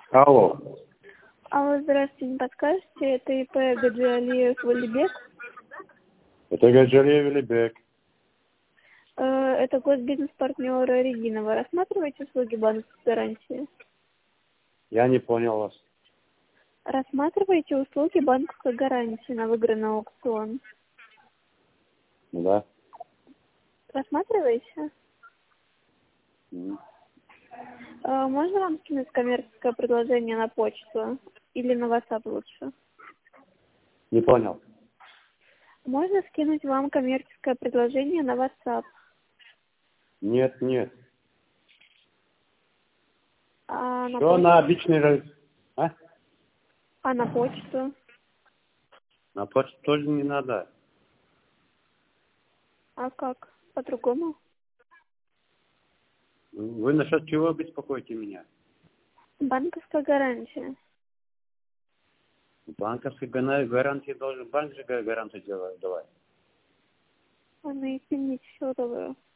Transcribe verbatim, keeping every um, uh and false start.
Алло. Алло, здравствуйте, не подскажете, это ИП Гаджиалиев Валибек? Это Гаджиалиев Валибек. Э, Это госбизнес-партнер Регина. Вы рассматриваете услуги банковской гарантии? Я не понял вас. Рассматриваете услуги банковской гарантии на выигранный аукцион? Да. Рассматриваете? М. Э, Можно вам скинуть коммерческое предложение на почту или на WhatsApp лучше? Не понял. Можно скинуть вам коммерческое предложение на WhatsApp, Нет, нет. а на Что почту? на обычный раз? А? А на почту? На почту тоже не надо. А как? По-другому? Вы насчет чего беспокоите меня? Банковская гарантия. Банковской гана- гарантии должен банк же га- гарантию делать- давать. А, ну извините, все, доброго.